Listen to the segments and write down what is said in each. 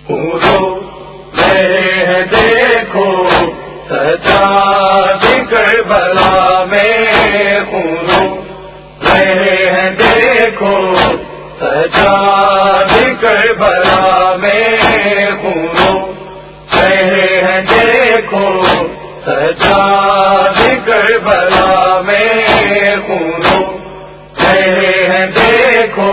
میں دیکھو سجاد کربلا میں میں دیکھو سجاد کربلا میں میں دیکھو سجاد کربلا میں میں دیکھو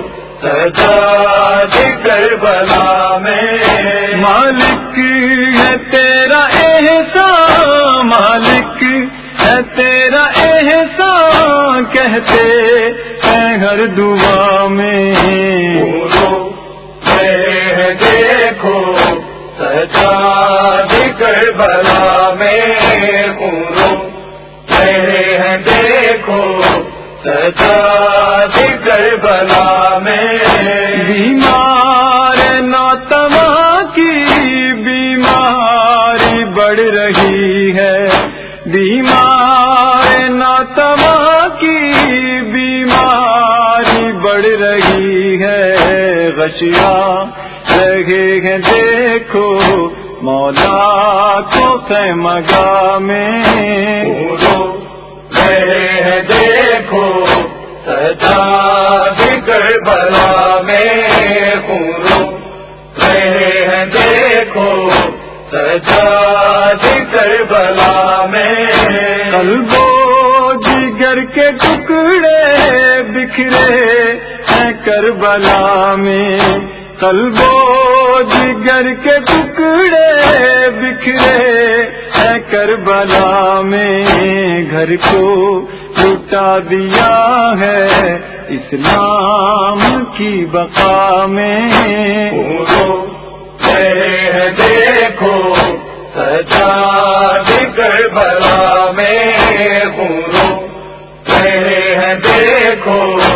سجاد کربلا میں مالک ہے تیرا احسان، مالک ہے تیرا احسان، کہتے ہیں ہر دعا میں میں دیکھو سجاد کربلا میں میں دیکھو سجاد کربلا میں بیمار ناتواں کی بیماری بڑھ رہی ہے، بیمار ناتواں کی بیماری بڑھ رہی ہے، غشیاں رہے ہیں دیکھو مولا کو خیمگاہ میں میں دیکھو سجاد کربلا میں میں دیکھو سجاد کربلا میں قلب و جگر کے ٹکڑے بکھرے ہیں کربلا میں، قلب و جگر کے ٹکڑے بکھرے ہیں کربلا میں، گھر کو لٹا دیا ہے اسلام کی بقا میں میں دیکھو سجاد کربلا میں میں دیکھو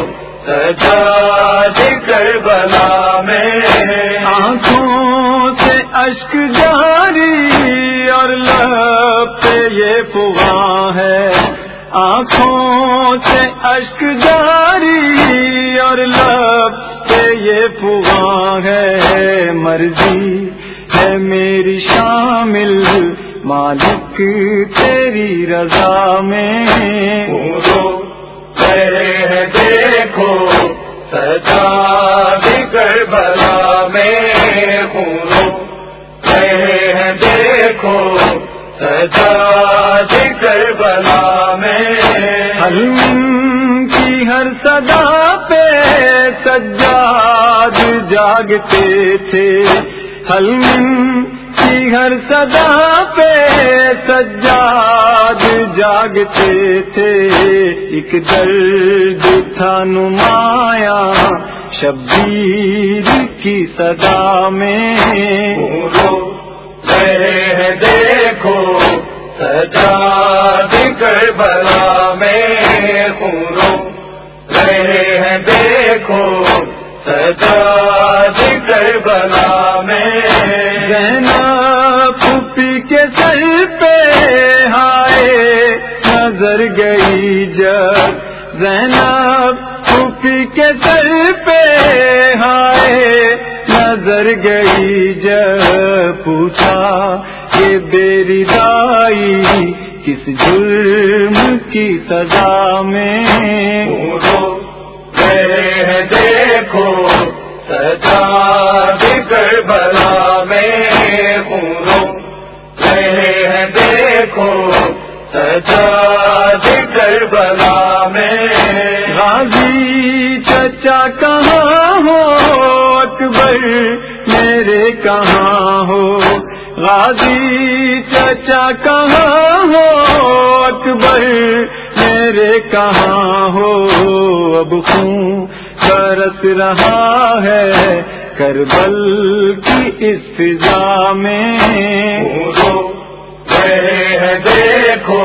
سجاد کربلا میں آنکھوں سے اشک جاری اور لب پہ یہ فغاں ہے، آنکھوں سے اشک جاری اور لب پہ یہ فغاں ہے، مرضی ہے میری شامل مالک تیری رضا میں میں دیکھو سجاد کربلا میں میں دیکھو سجاد کربلا میں حلم کی ہر صدا پہ سجاد جاگتے تھے، حلم کی ہر صدا پہ سجاد جاگتے تھے، ایک درد تھا نمایاں شبیر کی صدا میں میں دیکھو سجاد کربلا میں میں دیکھو سجاد کربلا میں زینب پھوپھی کے سر پہ ہائے نظر گئی جب، زینب پھوپھی کے سر پہ ہائے نظر گئی جب، پوچھا کہ بیری دائی کس جرم کی سزا میں میں دیکھو سجاد کربلا میں میں دیکھو سجاد کربلا میں غازی چچا کہاں ہو اکبر میرے کہاں ہو، غازی چچا کہاں ہو اکبر میرے کہاں ہو، اب خون برس رہا ہے کربل کی اس فضا میں میں دیکھو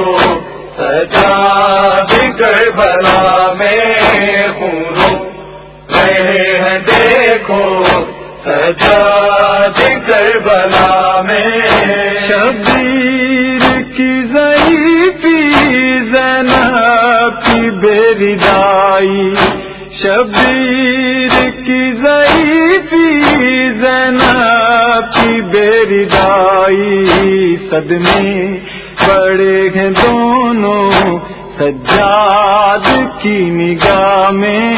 سجاد کربلا میں میں دیکھو سجاد کربلا میں شبیر کی ضعیفی زینب کی بیری دائی، شبیر کی ضعیفی زینب بیردائی صدمے بڑے ہیں دونوں سجاد کی نگاہ میں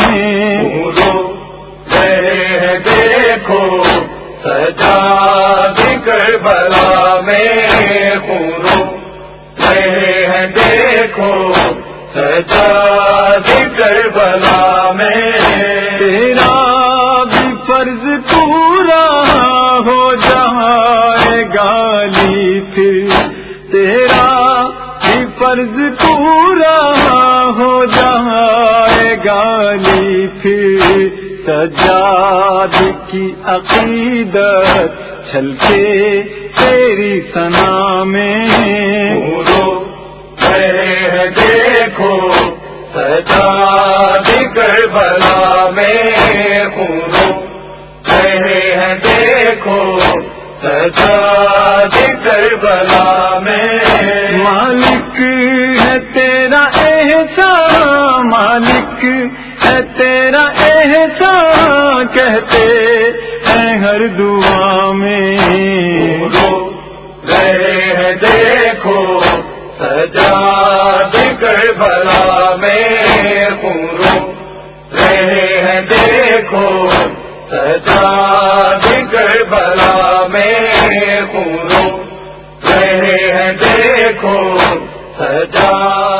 دیکھو سجاد کربلا میں دیکھو سجاد کربلا میں تیرا بھی فرض پورا ہو جائے گالی پھر تیرا بھی فرض پورا ہو جائے گالی پھر سجاد کی عقیدت چھلکے تیری ثنا میں دیکھو سجاد کربلا میں دیکھو سجاد کربلا میں مالک ہے تیرا احسان مالک ہے تیرا احسان کہتے ہیں ہر دعا میں دیکھو سجاد کربلا میں دیکھو سجاد کربلا میں دیکھو سجاد